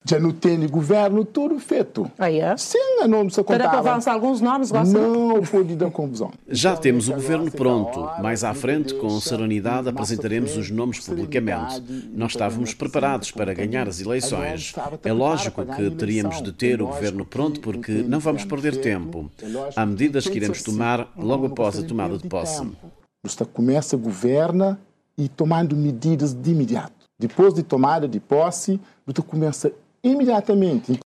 Já não tem governo, tudo feito. Sim, não se contava. Para avançar alguns nomes, gosta? Não pode dar confusão. Já temos o governo pronto. Mais à frente, com serenidade, apresentaremos os nomes publicamente. Nós estávamos preparados para ganhar as eleições. É lógico que teríamos de ter o governo pronto porque não vamos perder tempo. Há medidas que iremos tomar logo após a tomada de posse. Você começa a governar e tomando medidas de imediato. Depois de tomada de posse, você começa imediatamente.